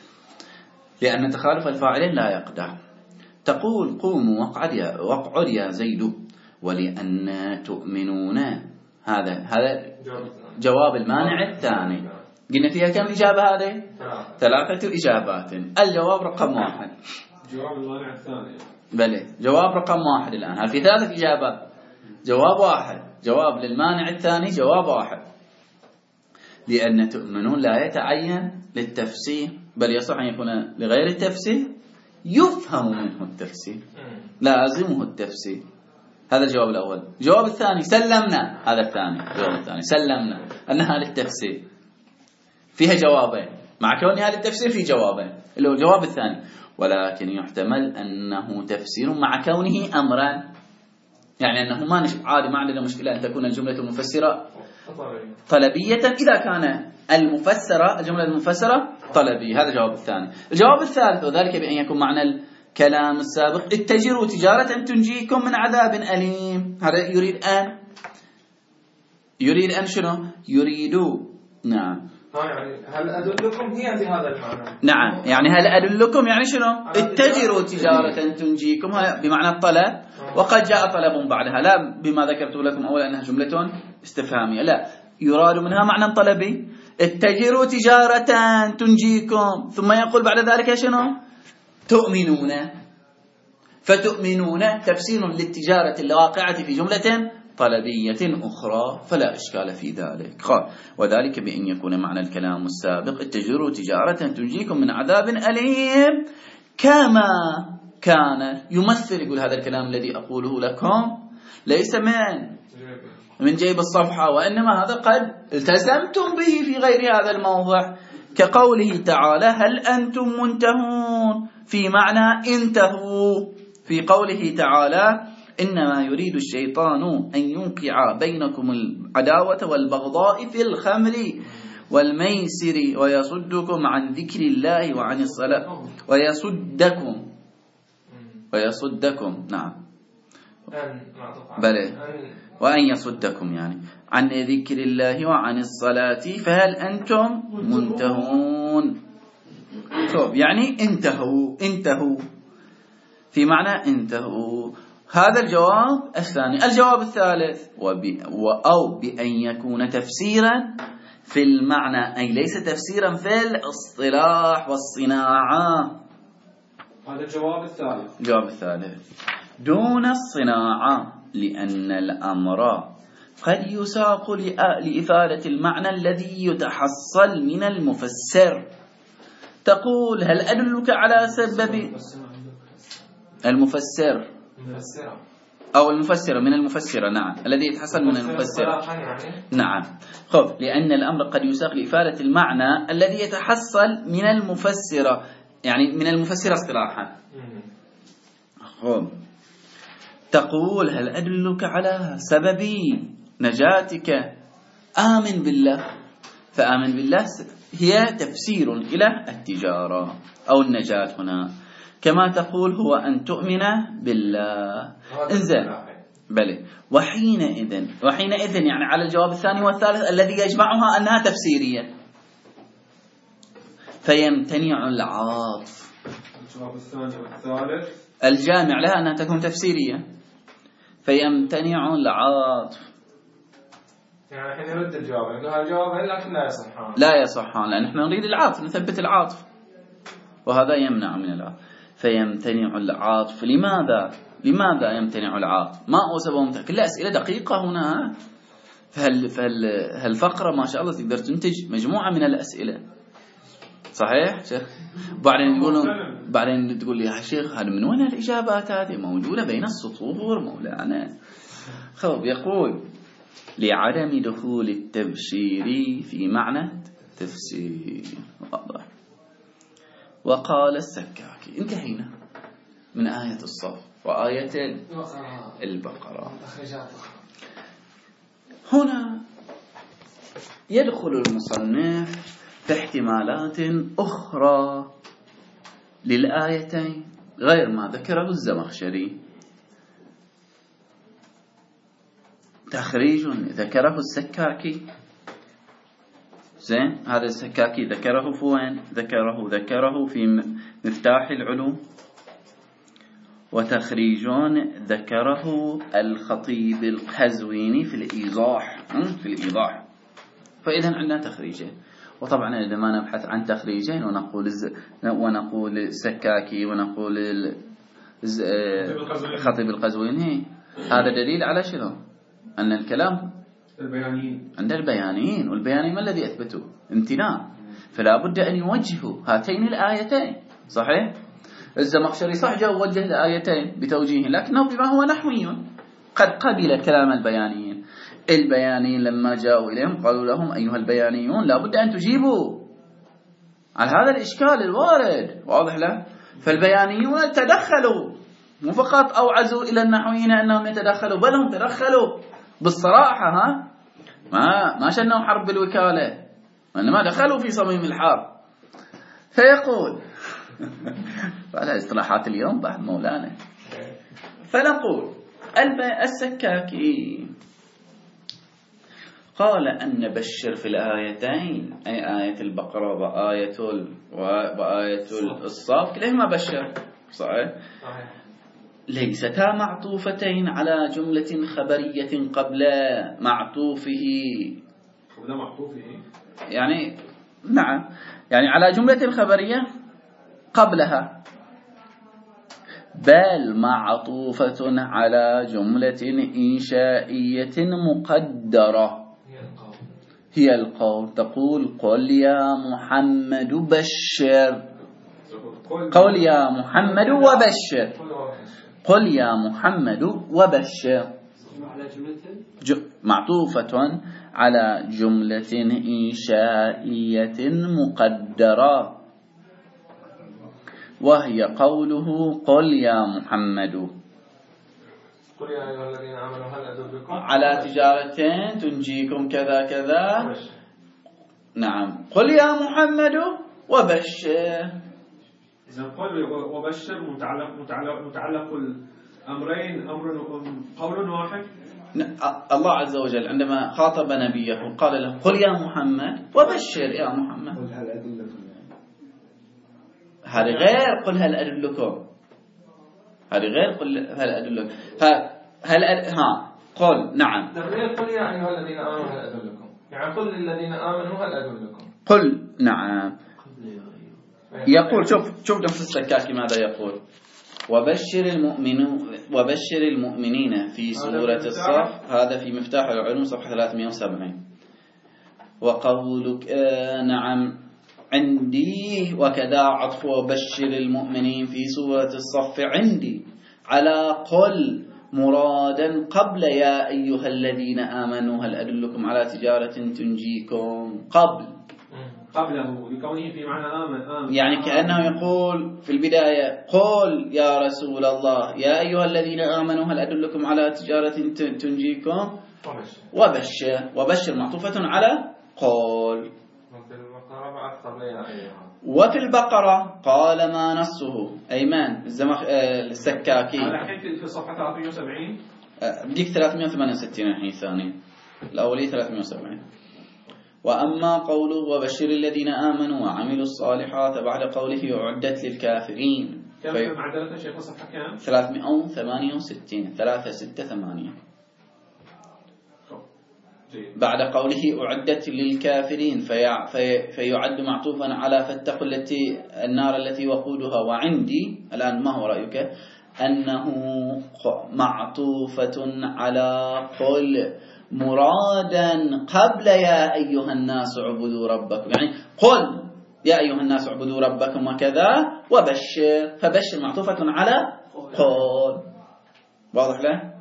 لأن تخالف الفاعلين لا يقدح. تقول قوموا واقعد يا واقعد يا زيد ولأن تؤمنون. هذا هذا جواب المانع الثاني. قلنا فيها كم إجابة هذه؟ ثلاثة إجابات. الجواب رقم واحد جواب المانع الثاني. بلى جواب رقم واحد. الآن هل في ثلاث إجابات؟ جواب واحد. جواب للمانع الثاني جواب واحد. لأن تؤمنون لا يتعين للتفسير بل يصح أن يكون لغير التفسير يفهم منه التفسير لازمه التفسير. هذا الجواب الأول. الجواب الثاني سلمنا. هذا الثاني الجواب الثاني سلمنا أنها للتفسير. فيها جوابين مع كونها للتفسير في جوابين اللي هو الجواب الثاني. ولكن يحتمل أنه تفسير مع كونه أمرا، يعني أنه ما عادي ما عندنا مشكلة أن تكون الجملة المفسرة طلبية إذا كان المفسرة الجملة المفسرة طلبية. هذا الجواب الثاني. الجواب الثالث وذلك بأن يكون معنى الكلام السابق اتجروا تجارة تنجيكم من عذاب أليم. هذا يريد أن يريد أن شنو؟ يريد نعم يعني هل أدلكم هي في هذا المعنى. نعم يعني هل أدلكم يعني شنو؟ اتجروا تجارة تنجيكم بمعنى الطلب، وقد جاء طلب بعدها لا بما ذكرت لكم أولا أنها جملة استفهامية، لا يراد منها معنى طلبي. اتجروا تجارة تنجيكم ثم يقول بعد ذلك شنو؟ تؤمنون. فتؤمنون تفسير للتجارة الواقعة في جملة طلبية أخرى فلا إشكال في ذلك. قال وذلك بأن يكون معنى الكلام السابق اتجروا تجارة تنجيكم من عذاب أليم كما كان يمثل. يقول هذا الكلام الذي أقوله لكم ليس من من جيب الصفحة، وإنما هذا قد التزمتم به في غير هذا الموضع، كقوله تعالى هل أنتم منتهون في معنى انتهوا. في قوله تعالى إنما يريد الشيطان أن يوقع بينكم العداوة والبغضاء في الخمر والميسر ويصدكم عن ذكر الله وعن الصلاة ويصدكم ويصدكم نعم أن معطوف على بلى أن وأن يصدكم يعني عن ذكر الله وعن الصلاة فهل أنتم منتهون. طب يعني انتهوا انتهوا في معنى انتهوا. هذا الجواب الثاني. الجواب الثالث وب... أو بأن يكون تفسيرا في المعنى أي ليس تفسيرا في الاصطلاح والصناعة. هذا الجواب الثالث. الجواب الثالث دون الصناعة لأن الأمر قد يساق لإفادة المعنى الذي يتحصل من المفسر. تقول هل أدلك على سبب المفسر مفسرة أو المفسرة من المفسرة. نعم الذي يتحصل من المفسرة. نعم خب لأن الأمر قد يساق لإفادة المعنى الذي يتحصل من المفسرة يعني من المفسرة اصطلاحا. خب تقول هل أدلك على سبب نجاتك آمن بالله. فآمن بالله هي تفسير إلى التجارة أو النجاة هنا. كما تقول هو أن تؤمن بالله. انزين بلى وحينئذ وحينئذ يعني على الجواب الثاني والثالث الذي يجمعها أنها تفسيرية فيمتنع العاطف. الجواب الثاني والثالث الجامع لها أنها تكون تفسيرية فيمتنع العاطف. يعني الحين يرد الجواب يقول الجواب لكن لا يصحان لا يصحان لأن نحن نريد العاطف نثبت العاطف وهذا يمنع من العاطف. فيمتنع العاطف. لماذا لماذا يمتنع العاطف؟ ما هو سبب؟ كلها أسئلة دقيقة هنا. فهل فهل هالفقرة ما شاء الله تقدر تنتج مجموعة من الأسئلة صحيح شيخ. بعدين يقولون بعدين تقول لي يا شيخ هذا من وين الإجابات هذه موجودة بين السطور مولانا. خب يقول لعدم دخول التبشير في معنى تفسير. واضح. وقال السكاكي انتهينا من آية الصف وآية البقرة. هنا يدخل المصنف في احتمالات أخرى للآيتين غير ما ذكره الزمخشري. تخريج ذكره السكاكي. زين هذا السكاكي ذكره في وين؟ ذكره ذكره في مفتاح العلوم. وتخريجون ذكره الخطيب القزويني في الإيضاح في الإيضاح. فإذا عندنا تخريجين. وطبعا إذا ما نبحث عن تخريجين ونقول ونقول سكاكي ونقول الخطيب القزويني هذا دليل على شنو؟ أن الكلام البيانيين عند البيانيين. والبيانيين ما الذي أثبتوا؟ امتناع. فلا بد أن يوجهوا هاتين الآيتين صحيح؟ الزمخشري صح جاء وجه الآيتين بتوجيه لكنه بما هو نحوي قد قبل كلام البيانيين. البيانيين لما جاءوا إليهم قالوا لهم أيها البيانيون لا بد أن تجيبوا على هذا الإشكال الوارد. واضح له؟ فالبيانيون تدخلوا مو فقط أوعزوا إلى النحويين أنهم يتدخلوا بل هم تدخلوا بالصراحة. ها ما ما شنوا حرب بالوكالة وإنما دخلوا في صميم الحرب. فيقول على اصطلاحات اليوم بعد مولانا. فنقول السكاكي قال أن بشر في الآيتين أي آية البقرة وآية وآية الصاف كلهما بشر صحيح ليستا معطوفتين على جملة خبرية قبل معطوفه. قبل معطوفه يعني نعم يعني على جملة خبرية قبلها بل معطوفة على جملة إنشائية مقدرة هي القول. تقول قل يا محمد بشر. قل يا محمد وبشر. قل يا محمد وبشر معطوفة على جملة إنشائية مقدرة وهي قوله قل يا محمد قل يا أيها الذين آمنوا هل أدلكم على تجارة تنجيكم كذا كذا. نعم قل يا محمد وبشر. إذا قل وبشر متعلق متعلق متعلق أمرين أمر قول واحد. الله عز وجل عندما خاطب نبيه قال له قل يا محمد وبشر يا محمد. قل هل أدلكم. هذا غير قل هل أدلكم. هذا غير قل هل أدلكم. هل أد... ها قل نعم. غير قل يا أيها الذين آمنوا هل أدلكم. يعني قل للذين آمنوا هل أدلكم. قل نعم. يقول شوف شوف نفس السكاكي ماذا يقول. وبشر المؤمنين وبشر المؤمنين في سورة الصف. هذا في مفتاح العلوم صفحة ثلاثمئة وسبعين. وقولك آه نعم عندي وكذا عطف وبشر المؤمنين في سورة الصف عندي على قل مرادا قبل يا أيها الذين آمنوا هل أدلكم على تجارة تنجيكم. قبل قبله لكونه في معنى آمن, آمن يعني كأنه يقول في البداية قل يا رسول الله يا أيها الذين آمنوا هل أدلكم على تجارة تنجيكم وبشر. وبشر معطوفة على قل. وفي البقرة قال ما نصه أيمان الزمخ السكاكي الحين في صفحة ثلاثمئة وسبعين بديك ثلاثمئة وثمانية وستين الحين ثاني الأولي ثلاثمئة وسبعين. وأما قوله وبشر الذين آمنوا وعملوا الصالحات بعد قوله أعدت للكافرين. كم في... معدلة الشيخ صفحة كم؟ ثلاثمئة وثمانية وستين ثلاثة ستة ثمانية. بعد قوله أعدت للكافرين في... في... فيعد معطوفا على فاتقوا التي النار التي وقودها. وعندي الآن ما هو رأيك أنه معطوفة على قل مرادا قبل يا أيها الناس اعبدوا ربكم. يعني قل يا أيها الناس اعبدوا ربكم وكذا وبشر. فبشر معطوفة على قل. واضح له؟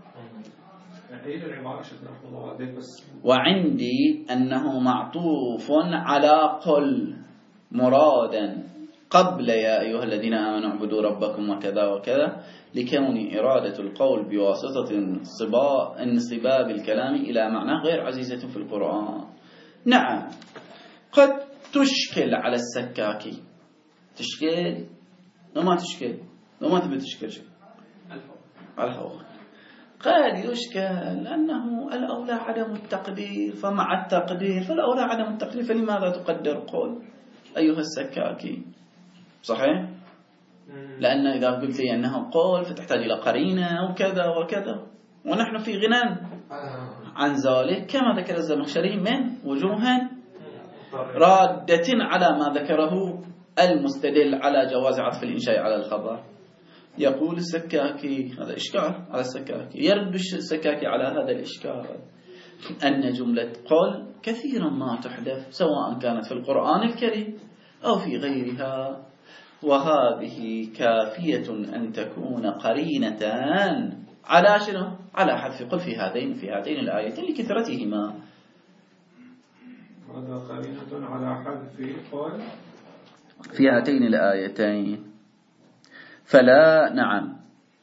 وعندي أنه معطوف على قل مرادا قبل يا أيها الذين آمنوا اعبدوا ربكم وكذا وكذا لكون إرادة القول بواسطة انصباب الكلام إلى معنى غير عزيزة في القرآن. نعم قد تشكل على السكاكي. تشكل وما تشكل وما تبي تشكل شيء على الهواء. قد يشكل لأنه الأولى عدم التقدير. فمع التقدير فالأولى عدم التقدير فلماذا تقدر قول أيها السكاكي؟ صحيح؟ لأن إذا قلت لي أنه قول فتحتاج إلى قرينة وكذا وكذا ونحن في غنى عن ذلك كما ذكر الزمخشري من وجوه رادة على ما ذكره المستدل على جواز عطف الإنشاء على الخبر. يقول السكاكي هذا إشكال على السكاكي. يرد السكاكي على هذا الإشكال أن جملة قل كثيرا ما تحدث سواء كانت في القرآن الكريم أو في غيرها وهذه كافية أن تكون قرينة على شنو؟ على حذف قل في هذين في هاتين الآيتين لكثرتهما. هذا قرينة على حذف قل في هاتين الآيتين. فلا نعم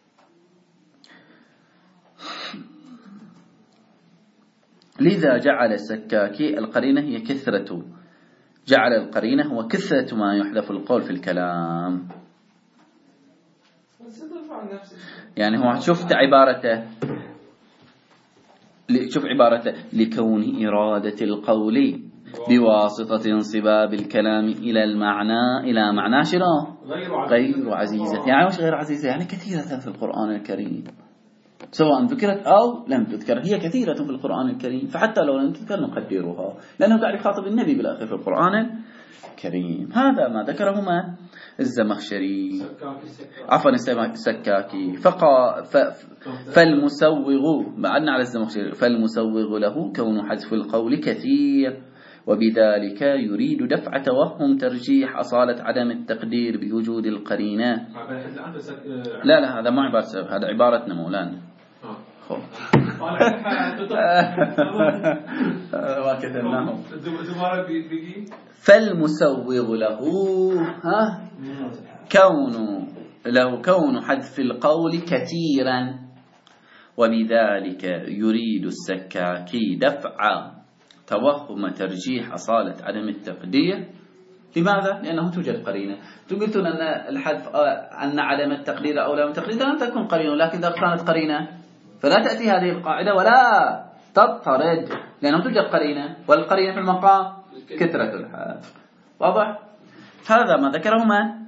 لذا جعل السكاكي القرينة هي كثرة جعل القرينة هو كثرة ما يحذف القول في الكلام. يعني هو شفت عبارته شوف عبارته لكون إرادة القول بواسطة انصباب الكلام إلى المعنى إلى معنى شنو غير عزيزة. يعني مش غير عزيزة يعني كثيرة في القرآن الكريم سواء ذكرت أو لم تذكر. هي كثيرة في القرآن الكريم فحتى لو لم تذكر نقدرها لأنه قاعد يخاطب النبي بالآخر في القرآن الكريم. هذا ما ذكره ما الزمخشري عفوا السكاكي. فقا ف فالمسوغ بعدنا على الزمخشري فالمسوغ له كون حذف القول كثير وبذلك يريد دفع توهم ترجيح أصالة عدم التقدير بوجود القرينة. لا لا هذا ما عبارة هذا عبارتنا مولانا. فالمسوغ له ها كون له كون حذف القول كثيرا وبذلك يريد السكاكي دفع توهم ترجيح أصالة عدم التقدير لماذا؟ لأنه توجد قرينة. قلتون أن الحذف أن عدم التقدير أولى من التقدير، لم تكن قرينة، لكن إذا كانت قرينة فلا تأتي هذه القاعدة ولا تضطرد، لأنه توجد قرينة، والقرينة في المقام كثرة الحذف. واضح؟ هذا ما ذكره من؟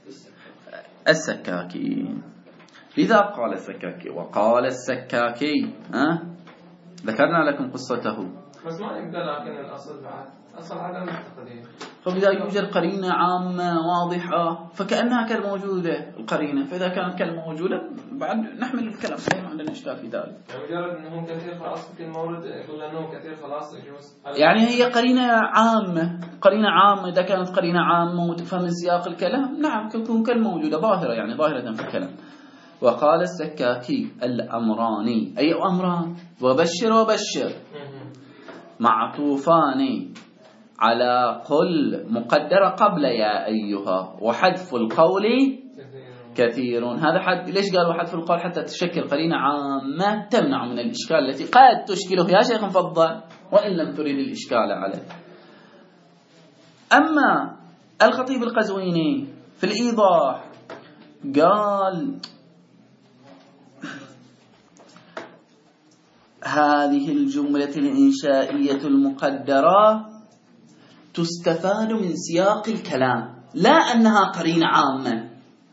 السكاكي. لذا قال السكاكي وقال السكاكي أه؟ ذكرنا لكم قصته. بس ما يقدر، لكن الأصل بعد أصل عدم التقدير. فإذا يوجد قرينة عامة واضحة فكأنها كالموجودة القرينة، فإذا كانت كالموجودة بعد نحمل الكلام، ما عندنا إشكال في ذلك. يعني مجرد أنهم كثير خلاص يمكن المورد يقول أنه كثير خلاص يجوز. يعني هي قرينة عامة، قرينة عامة. إذا كانت قرينة عامة وتفهم سياق الكلام نعم تكون كالموجودة ظاهرة، يعني ظاهرة في الكلام. وقال السكاكي الأمراني، أي أمران؟ وبشر وبشر معطوفان على قل مقدرة قبل يا أيها، وحذف القول كثير. هذا حد ليش قالوا حذف القول؟ حتى تشكل قرينة عامة تمنع من الإشكال التي قد تشكله يا شيخ مفضل وإن لم تريد الإشكال عليه. أما الخطيب القزويني في الإيضاح قال هذه الجملة الإنشائية المقدرة تستفاد من سياق الكلام لا أنها قرينة عامة،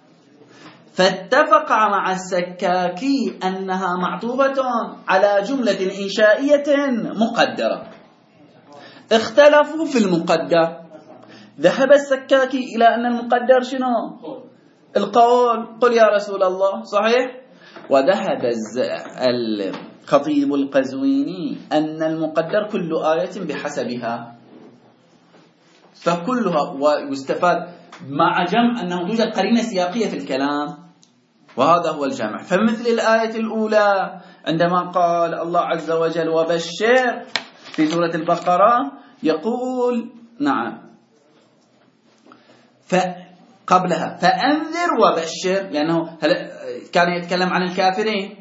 فاتفق مع السكاكي أنها معطوفة على جملة إنشائية مقدرة. اختلفوا في المقدر. ذهب السكاكي إلى أن المقدر شنو؟ القول، قل يا رسول الله، صحيح؟ وذهب الخطيب القزويني أن المقدر كل آية بحسبها، فكلها ويستفاد مع جمع أنه توجد قرينة سياقية في الكلام، وهذا هو الجمع. فمثل الآية الأولى عندما قال الله عز وجل وبشر في سورة البقرة يقول نعم فقبلها فأنذر وبشر، لأنه كان يتكلم عن الكافرين.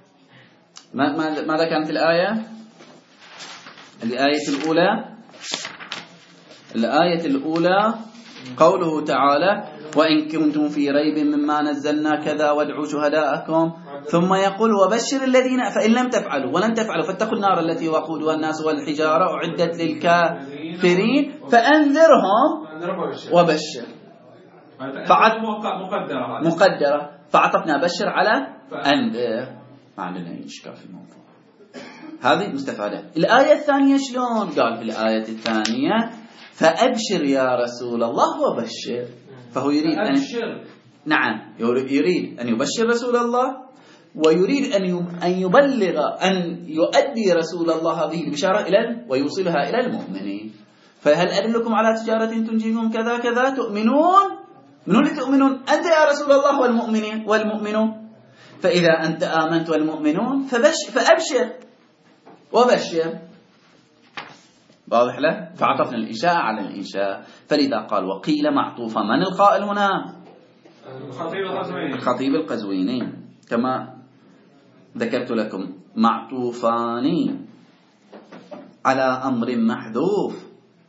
ماذا كانت الآية؟ الآية الأولى الآية الأولى قوله تعالى وإن كنتم في ريب مما نزلنا كذا وادعوا شهداءكم، ثم يقول وبشر الذين فإن لم تفعلوا ولن تفعلوا فاتقوا النار التي وقودها الناس والحجارة أعدت للكافرين فأنذرهم وبشر. فعط مقدرة مقدرة فعطفنا بشر على أنذر، ما عندنا إشكال في الموضوع. هذه مستفادة. الآية الثانية شلون؟ قال في الآية الثانية فأبشر يا رسول الله وبشر، فهو يريد أن نعم يريد أن يبشر رسول الله ويريد أن أن يبلغ أن يؤدي رسول الله هذه البشارة إلى ويوصلها إلى المؤمنين. فهل أدلكم على تجارة تنجيكم كذا كذا تؤمنون؟ من اللي تؤمنون؟ أنت يا رسول الله والمؤمنين والمؤمنون. فإذا أنت آمنت والمؤمنون فبشر فأبشر وبشر. واضح له؟ فعطفنا الإنشاء على الإنشاء. فلذا قال وقيل معطوفا. من القائل هنا؟ الخطيب القزويني. الخطيب القزويني كما ذكرت لكم معطوفان على أمر محذوف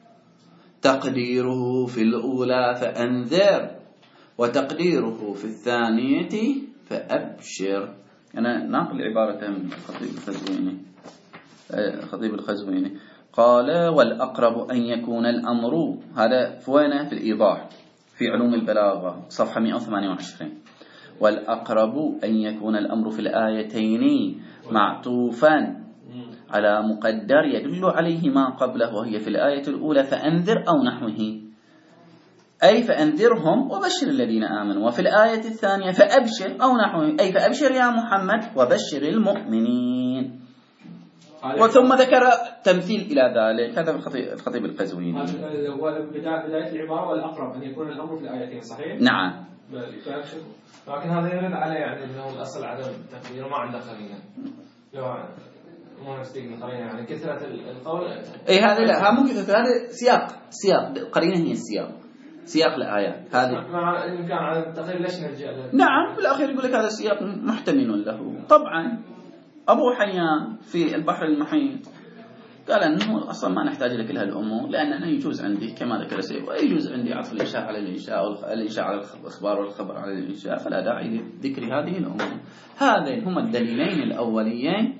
تقديره في الأولى فأنذر وتقديره في الثانية فأبشر. أنا ناقل عبارة من الخطيب القزويني الخطيب القزويني قال والأقرب أن يكون الأمر، هذا فوينه في الإيضاح في علوم البلاغة صفحة مئة وثمانية وعشرين، والأقرب أن يكون الأمر في الآيتين معطوفا على مقدر يدل عليه ما قبله، وهي في الآية الأولى فأنذر أو نحوه، أي فأنذرهم وبشر الذين آمنوا، وفي الآية الثانية فأبشر أو نحوه، أي فأبشر يا محمد وبشر المؤمنين. وثم ذكر تمثيل إلى ذلك. هذا الخطيب القزويني. هو بداية العبارة والأقرب أن يكون الأمر في الآيتين، صحيح؟ نعم. لكن هذا يرد عليه يعني أنه الأصل عدم التقدير وما عنده قرينة. لو مو نفسك قرينة يعني كثرة القول. إيه هذا لا، ها مو كثرة، هذا سياق سياق القرينة هي السياق سياق الآيات هذه. مع إن كان على التقدير ليش نرجع له؟ نعم بالأخير يقول لك هذا السياق محتمل له. طبعا أبو حيان في البحر المحيط قال أنه أصلا ما نحتاج لكل هالأمور، لأنه يجوز عندي كما ذكر سيف، ويجوز عندي عطف الإنشاء على الإنشاء أو الإنشاء على الإخبار والخبر على الإنشاء، فلا داعي لذكر هذه الأمور. هذين هما الدليلين الأوليين.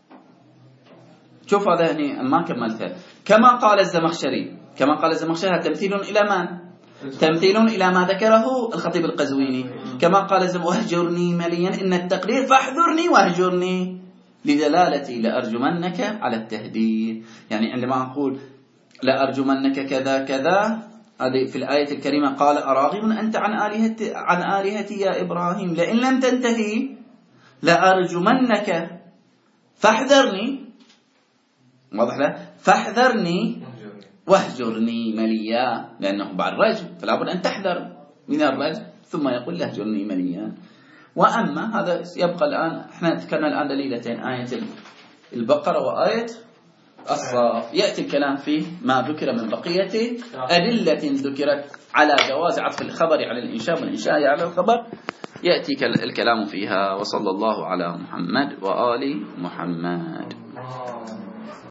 شوف هذا يعني ما كملتها. كما قال الزمخشري، كما قال الزمخشري تمثيل إلى من؟ تمثيل إلى ما ذكره الخطيب القزويني. كما قال الزم واهجرني مليا إن التقدير فاحذرني واهجرني لدلالتي لأرجمنك على التهديد. يعني عندما أقول لأرجمنك كذا كذا، هذه في الآية الكريمة قال أراغب أنت عن آلهتي عن آلهتي يا إبراهيم لئن لم تنتهي لأرجمنك فاحذرني، واضح له؟ فاحذرني واهجرني مليا، لأنه بعد رجم فلا بد أن تحذر من الرجم، ثم يقول لاهجرني مليا. وأما هذا يبقى الآن، احنا ذكرنا الآن دليلتين، آية البقرة وآية الصاف. يأتي الكلام فيه ما ذكر من بقية أدلة ذكرت على جواز عطف الخبر على الإنشاء والإنشاء على الخبر، يأتي الكلام فيها. وصلى الله على محمد وآل محمد.